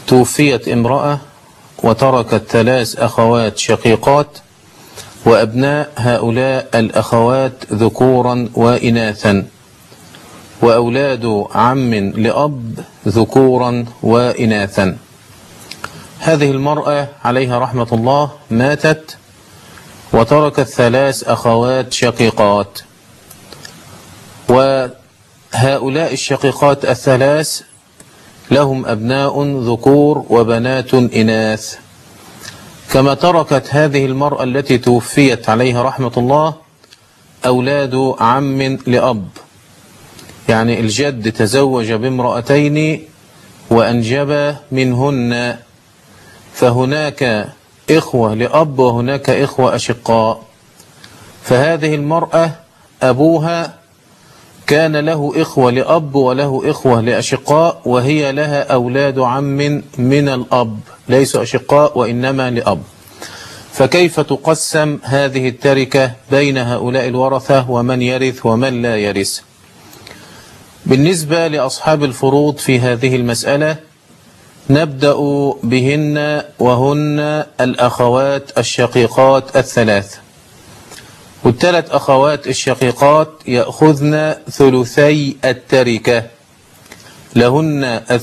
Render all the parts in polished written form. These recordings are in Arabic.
توفيت امرأة وتركت 3 أخوات شقيقات، وأبناء هؤلاء الأخوات ذكورا وإناثا، وأولاد عم لأب ذكورا وإناثا. هذه المرأة عليها رحمة الله ماتت وتركت 3 أخوات شقيقات، وهؤلاء الشقيقات ال3 لهم أبناء ذكور وبنات إناث، كما تركت هذه المرأة التي توفيت عليها رحمة الله أولاد عم لأب، يعني الجد تزوج بامرأتين وأنجب منهن، فهناك إخوة لأب وهناك إخوة أشقاء. فهذه المرأة أبوها كان له إخوة لأب وله إخوة لأشقاء، وهي لها أولاد عم من الأب ليسوا أشقاء وإنما لأب. فكيف تقسم هذه التركة بين هؤلاء الورثة ومن يرث ومن لا يرث؟ بالنسبة لأصحاب الفروض في هذه المسألة نبدأ بهن، وهن الأخوات الشقيقات ال3. وال3 أخوات الشقيقات يأخذن ثلثي التركة، لهن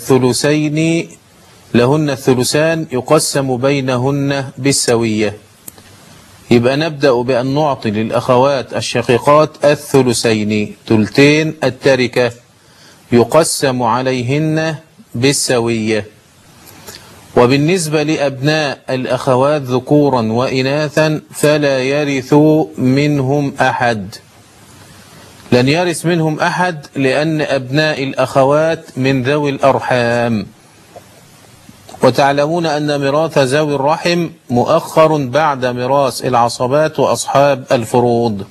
الثلثان يقسم بينهن بالسوية. يبقى نبدأ بأن نعطي للأخوات الشقيقات الثلثين، ثلثين التركة يقسم عليهن بالسوية. وبالنسبة لأبناء الأخوات ذكورا وإناثا فلا يرث منهم أحد، لن يرث منهم أحد، لأن أبناء الأخوات من ذوي الأرحام، وتعلمون أن ميراث ذوي الرحم مؤخر بعد ميراث العصبات وأصحاب الفروض.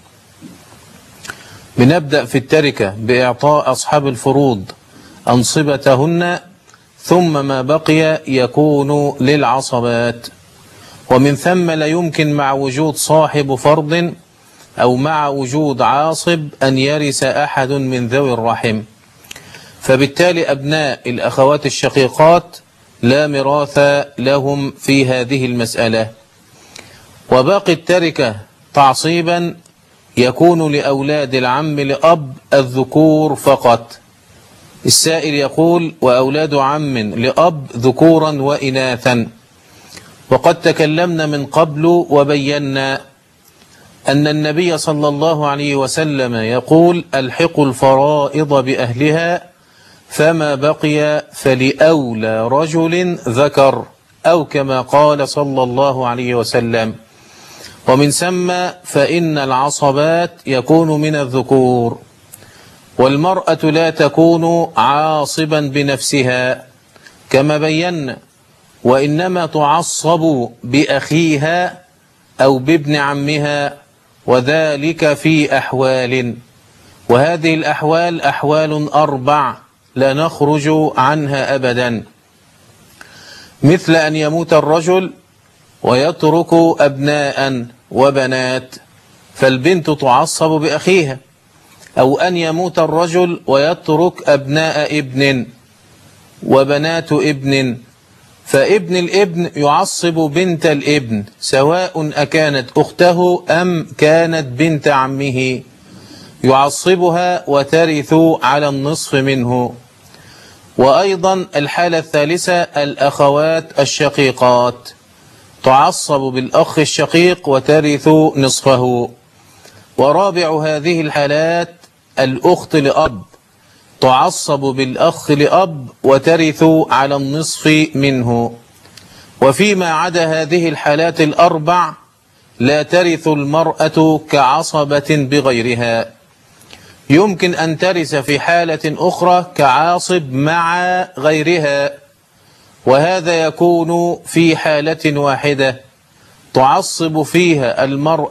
بنبدأ في التركة بإعطاء أصحاب الفروض أنصبتهن، ثم ما بقي يكون للعصبات. ومن ثم لا يمكن مع وجود صاحب فرض أو مع وجود عاصب أن يرث أحد من ذوي الرحم، فبالتالي أبناء الأخوات الشقيقات لا ميراث لهم في هذه المسألة. وباقي التركة تعصيبا يكون لأولاد العم لأب الذكور فقط. السائل يقول: وأولاد عم لأب ذكورا وإناثا. وقد تكلمنا من قبل وبينا أن النبي صلى الله عليه وسلم يقول: ألحقوا الفرائض بأهلها، فما بقي فلأولى رجل ذكر، أو كما قال صلى الله عليه وسلم. ومن ثم فإن العصبات يكون من الذكور، والمرأة لا تكون عاصبا بنفسها كما بينا، وإنما تعصب بأخيها أو بابن عمها، وذلك في أحوال، وهذه الأحوال أحوال 4 لا نخرج عنها أبدا، مثل أن يموت الرجل ويترك أبناء وبنات فالبنت تعصب بأخيها، أو أن يموت الرجل ويترك أبناء ابن وبنات ابن، فابن الابن يعصب بنت الابن سواء أكانت أخته أم كانت بنت عمه، يعصبها وترث على النصف منه. وأيضا الحالة الثالثة الأخوات الشقيقات تعصب بالأخ الشقيق وترث نصفه. ورابع هذه الحالات الأخت لأب تعصب بالأخ لأب وترث على النصف منه. وفيما عدا هذه الحالات ال4 لا ترث المرأة كعصبة بغيرها، يمكن أن ترث في حالة أخرى كعاصب مع غيرها، وهذا يكون في حالة واحدة تعصب فيها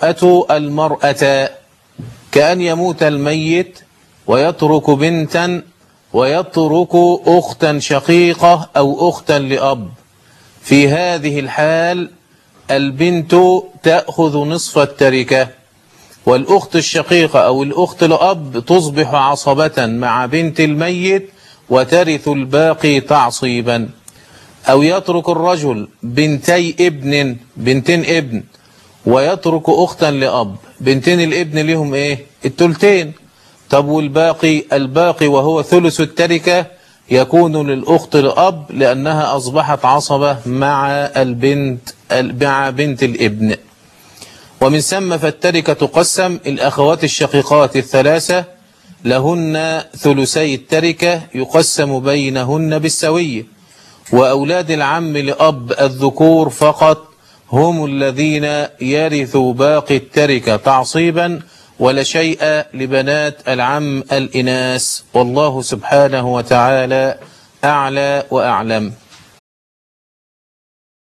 المرأة، كأن يموت الميت ويترك بنتا ويترك أختا شقيقة أو أختا لأب. في هذه الحال البنت تأخذ نصف التركة، والأخت الشقيقة أو الأخت لأب تصبح عصبة مع بنت الميت وترث الباقي تعصيبا. أو يترك الرجل بنتين ابن ويترك أختا لأب، بنتين الابن لهم إيه؟ التلتين. طب والباقي؟ الباقي وهو ثلث التركة يكون للأخت لأب لأنها أصبحت عصبة مع بنت الابن. ومن ثم فالتركة تقسم. الأخوات الشقيقات الثلاثة لهن ثلثي التركة يقسم بينهن بالسوية. وأولاد العم لأب الذكور فقط هم الذين يرثوا باقي التركة تعصيبا، ولا شيء لبنات العم الإناث. والله سبحانه وتعالى أعلى وأعلم.